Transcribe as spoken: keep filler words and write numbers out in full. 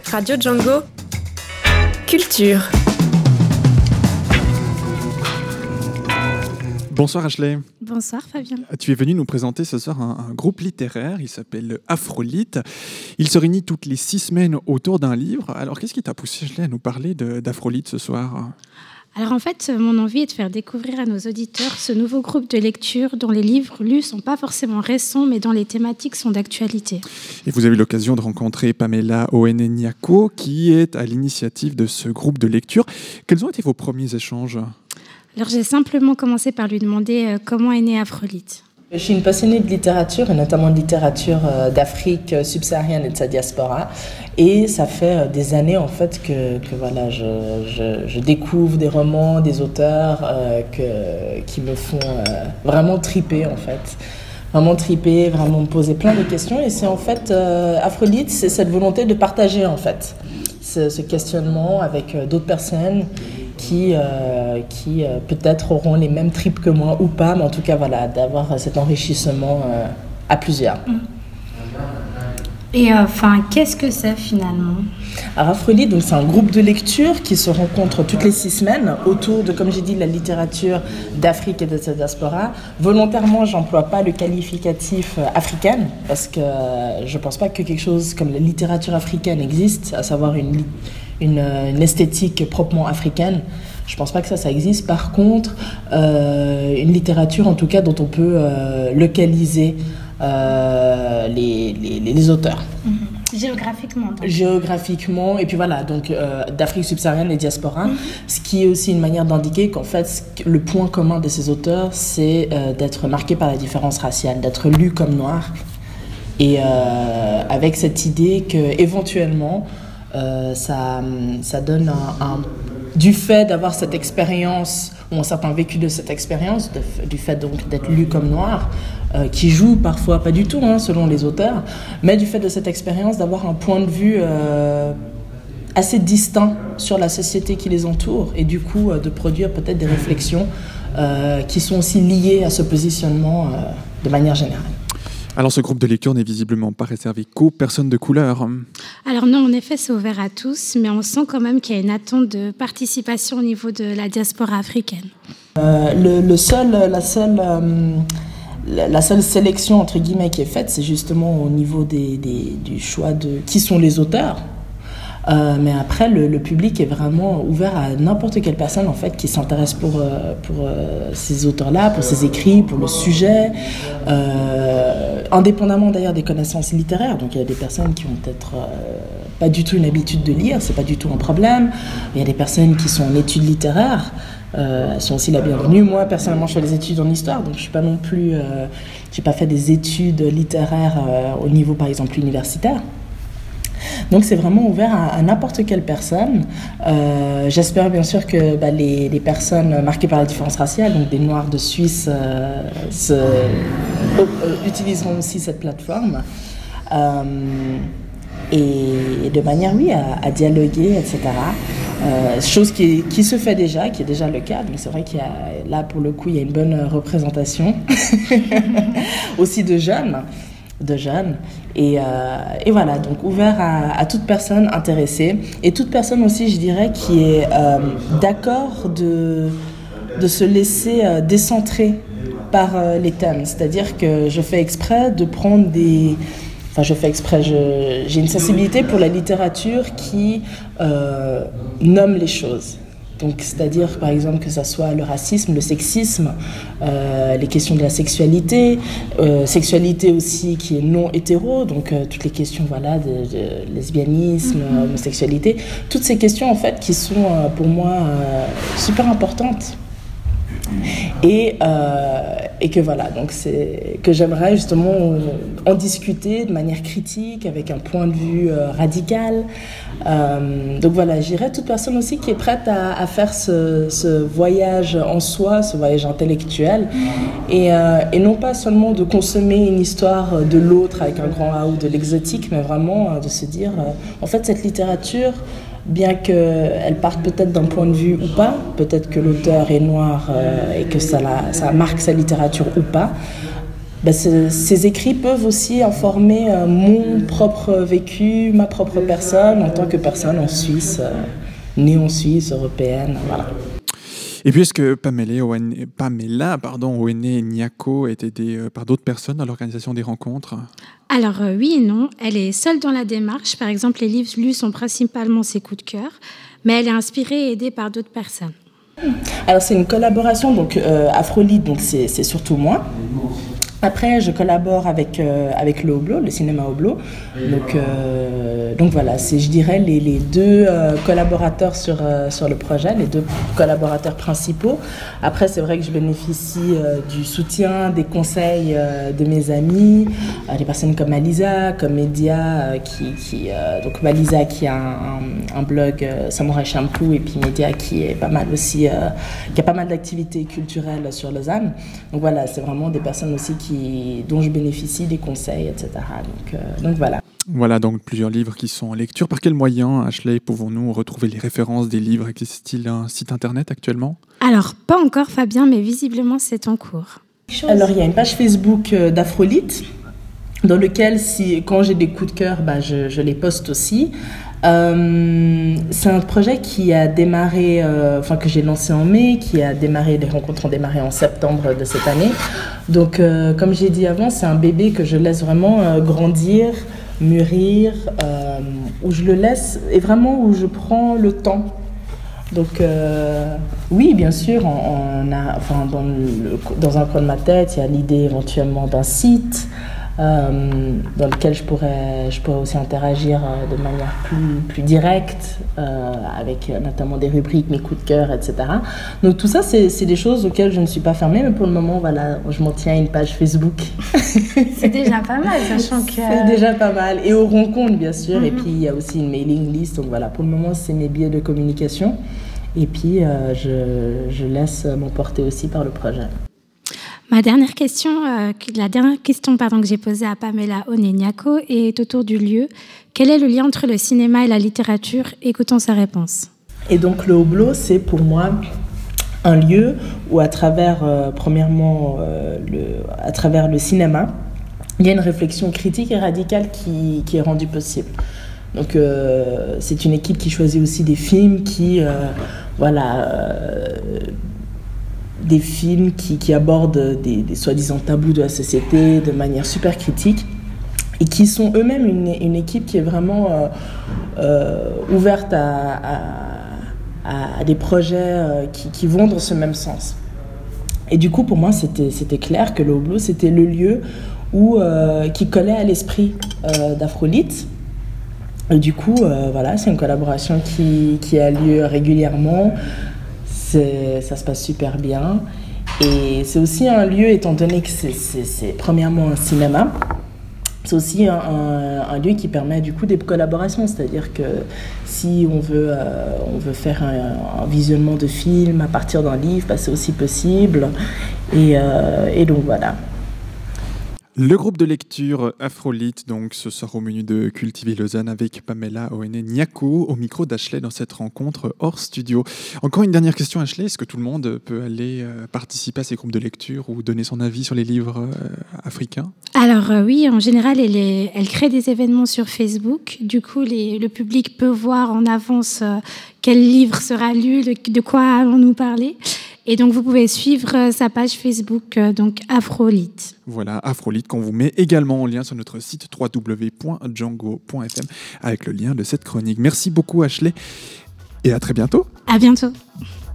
Radio Django. Culture. Bonsoir Ashley. Bonsoir Fabien. Tu es venu nous présenter ce soir un, un groupe littéraire, il s'appelle Afrolyte. Il se réunit toutes les six semaines autour d'un livre. Alors qu'est-ce qui t'a poussé Ashley à nous parler de, d'Afrolyte ce soir ? Alors en fait, mon envie est de faire découvrir à nos auditeurs ce nouveau groupe de lecture dont les livres lus ne sont pas forcément récents, mais dont les thématiques sont d'actualité. Et vous avez eu l'occasion de rencontrer Pamela Oeneniako, qui est à l'initiative de ce groupe de lecture. Quels ont été vos premiers échanges ? Alors j'ai simplement commencé par lui demander euh, comment est née Afrolyte. Je suis une passionnée de littérature, et notamment de littérature d'Afrique subsaharienne et de sa diaspora. Et ça fait des années en fait que, que voilà, je, je, je découvre des romans, des auteurs euh, que, qui me font euh, vraiment triper en fait. Vraiment triper, vraiment me poser plein de questions. Et c'est en fait, euh, Afrolyte, c'est cette volonté de partager en fait ce, ce questionnement avec euh, d'autres personnes qui, euh, qui euh, peut-être auront les mêmes tripes que moi ou pas, mais en tout cas, voilà, d'avoir cet enrichissement euh, à plusieurs. Et enfin, euh, qu'est-ce que c'est finalement ? Alors Afrolyte, donc c'est un groupe de lecture qui se rencontre toutes les six semaines autour de, comme j'ai dit, de la littérature d'Afrique et de sa diaspora. Volontairement, j'emploie pas le qualificatif africaine parce que je pense pas que quelque chose comme la littérature africaine existe, à savoir une Une, une esthétique proprement africaine. Je ne pense pas que ça, ça existe. Par contre, euh, une littérature, en tout cas, dont on peut euh, localiser euh, les, les, les auteurs. Mmh. Géographiquement. Donc. Géographiquement, et puis voilà, donc euh, d'Afrique subsaharienne et diaspora, mmh. ce qui est aussi une manière d'indiquer qu'en fait, le point commun de ces auteurs, c'est euh, d'être marqué par la différence raciale, d'être lu comme noir, et euh, avec cette idée qu'éventuellement, Euh, ça, ça donne un, un, du fait d'avoir cette expérience ou un certain vécu de cette expérience, de, du fait donc d'être lu comme noir, euh, qui joue parfois pas du tout hein, selon les auteurs, mais du fait de cette expérience d'avoir un point de vue euh, assez distinct sur la société qui les entoure et du coup euh, de produire peut-être des réflexions euh, qui sont aussi liées à ce positionnement euh, de manière générale. Alors ce groupe de lecture n'est visiblement pas réservé qu'aux personnes de couleur. Alors non, en effet, c'est ouvert à tous, mais on sent quand même qu'il y a une attente de participation au niveau de la diaspora africaine. Euh, le, le seul, la, seule, euh, la seule sélection, entre guillemets, qui est faite, c'est justement au niveau des, des, du choix de qui sont les auteurs. Euh, mais après, le, le public est vraiment ouvert à n'importe quelle personne en fait, qui s'intéresse pour, euh, pour euh, ces auteurs-là, pour ces écrits, pour le sujet, euh, indépendamment d'ailleurs des connaissances littéraires. Donc il y a des personnes qui ont peut-être euh, pas du tout une habitude de lire, c'est pas du tout un problème. Il y a des personnes qui sont en études littéraires, euh, elles sont aussi la bienvenue. Moi, personnellement, je fais des études en histoire, donc je suis pas non plus, euh, j'ai pas fait des études littéraires euh, au niveau, par exemple, universitaire. Donc c'est vraiment ouvert à, à n'importe quelle personne. Euh, j'espère bien sûr que bah, les, les personnes marquées par la différence raciale, donc des Noirs de Suisse, euh, se, euh, utiliseront aussi cette plateforme. Euh, et, et de manière, oui, à, à dialoguer, et cetera. Euh, chose qui, qui se fait déjà, qui est déjà le cas. Donc c'est vrai qu'il y a, là, pour le coup, il y a une bonne représentation aussi de jeunes. de jeunes et, euh, et voilà, donc ouvert à, à toute personne intéressée et toute personne aussi, je dirais, qui est euh, d'accord de, de se laisser euh, décentrer par euh, les thèmes, c'est-à-dire que je fais exprès de prendre des... Enfin, je fais exprès, je, j'ai une sensibilité pour la littérature qui euh, nomme les choses. Donc, c'est-à-dire, par exemple, que ce soit le racisme, le sexisme, euh, les questions de la sexualité, euh, sexualité aussi qui est non hétéro, donc euh, toutes les questions voilà, de, de lesbianisme, mm-hmm. homosexualité, toutes ces questions, en fait, qui sont euh, pour moi euh, super importantes. Et, euh, et que voilà, donc c'est, que j'aimerais justement en discuter de manière critique, avec un point de vue euh, radical. Euh, donc voilà, j'irais toute personne aussi qui est prête à, à faire ce, ce voyage en soi, ce voyage intellectuel, et, euh, et non pas seulement de consommer une histoire de l'autre avec un grand A ou de l'exotique, mais vraiment euh, de se dire, euh, en fait, cette littérature, bien qu'elle parte peut-être d'un point de vue ou pas, peut-être que l'auteur est noir euh, et que ça, la, ça marque sa littérature ou pas, ben, ce, ces écrits peuvent aussi informer euh, mon propre vécu, ma propre personne, en tant que personne en Suisse, euh, née en Suisse, européenne, voilà. Et puis, est-ce que Pamela, Pamela pardon, Owene Nyako est aidée par d'autres personnes dans l'organisation des rencontres ? Alors euh, oui et non, elle est seule dans la démarche. Par exemple, les livres lus sont principalement ses coups de cœur, mais elle est inspirée et aidée par d'autres personnes. Alors c'est une collaboration, donc euh, Afrolite, donc c'est, c'est surtout moi. Après, je collabore avec, euh, avec le Hoblo, le cinéma Hoblo. Donc, euh, donc voilà, c'est, je dirais, les, les deux euh, collaborateurs sur, euh, sur le projet, les deux collaborateurs principaux. Après, c'est vrai que je bénéficie euh, du soutien, des conseils euh, de mes amis, euh, des personnes comme Malisa, comme Média, euh, qui, qui, euh, donc Malisa qui a un, un, un blog euh, Samurai Shampoo, et puis Média qui est pas mal aussi, euh, qui a pas mal d'activités culturelles sur Lausanne. Donc voilà, c'est vraiment des personnes aussi qui Qui, dont je bénéficie des conseils, et cetera. Donc, euh, donc voilà. Voilà donc plusieurs livres qui sont en lecture. Par quels moyens, Ashley, pouvons-nous retrouver les références des livres ? Existe-t-il un site internet actuellement ? Alors, pas encore Fabien, mais visiblement c'est en cours. Alors il y a une page Facebook d'Afrolite, dans lequel si, quand j'ai des coups de cœur, bah, je, je les poste aussi. Euh, c'est un projet qui a démarré, euh, enfin que j'ai lancé en mai, qui a démarré, les rencontres ont démarré en septembre de cette année. Donc, euh, comme j'ai dit avant, c'est un bébé que je laisse vraiment euh, grandir, mûrir, euh, où je le laisse et vraiment où je prends le temps. Donc, euh, oui, bien sûr, on, on a, enfin, dans, le, dans un coin de ma tête, il y a l'idée éventuellement d'un site. Euh, dans lequel je pourrais, je pourrais aussi interagir euh, de manière plus, plus directe, euh, avec euh, notamment des rubriques, mes coups de cœur, et cetera. Donc tout ça, c'est, c'est des choses auxquelles je ne suis pas fermée, mais pour le moment, voilà, je m'en tiens à une page Facebook. C'est déjà pas mal, sachant que... C'est déjà pas mal. Et aux rencontres, bien sûr. Mm-hmm. Et puis, il y a aussi une mailing list. Donc voilà, pour le moment, c'est mes biais de communication. Et puis, euh, je, je laisse m'emporter aussi par le projet. Ma dernière question, euh, la dernière question pardon, que j'ai posée à Pamela Owene Nyako est autour du lieu. Quel est le lien entre le cinéma et la littérature ? Écoutons sa réponse. Et donc le Hoblo, c'est pour moi un lieu où à travers, euh, premièrement, euh, le, à travers le cinéma, il y a une réflexion critique et radicale qui, qui est rendue possible. Donc euh, c'est une équipe qui choisit aussi des films qui, euh, voilà... Euh, des films qui, qui abordent des, des soi-disant tabous de la société de manière super critique et qui sont eux-mêmes une, une équipe qui est vraiment euh, euh, ouverte à, à, à des projets euh, qui, qui vont dans ce même sens. Et du coup, pour moi, c'était, c'était clair que le Hoblo, c'était le lieu où, euh, qui collait à l'esprit euh, d'Afrolite. Et du coup, euh, voilà, c'est une collaboration qui, qui a lieu régulièrement. C'est, ça se passe super bien. Et c'est aussi un lieu, étant donné que c'est, c'est, c'est premièrement un cinéma, c'est aussi un, un, un lieu qui permet du coup des collaborations. C'est-à-dire que si on veut, euh, on veut faire un, un visionnement de film à partir d'un livre, bah, c'est aussi possible. Et, euh, et donc voilà. Le groupe de lecture Afrolite, donc, ce soir au menu de Cultiver Lausanne avec Pamela Owene Nyako au micro d'Ashley dans cette rencontre hors studio. Encore une dernière question, Ashley. Est-ce que tout le monde peut aller euh, participer à ces groupes de lecture ou donner son avis sur les livres euh, africains ? Alors euh, oui, en général, elle, est, elle crée des événements sur Facebook. Du coup, les, le public peut voir en avance euh, quel livre sera lu, de, de quoi allons-nous parler. Et donc, vous pouvez suivre sa page Facebook, donc Afrolite. Voilà, Afrolite, qu'on vous met également en lien sur notre site w w w point django point f m avec le lien de cette chronique. Merci beaucoup, Ashley, et à très bientôt. À bientôt.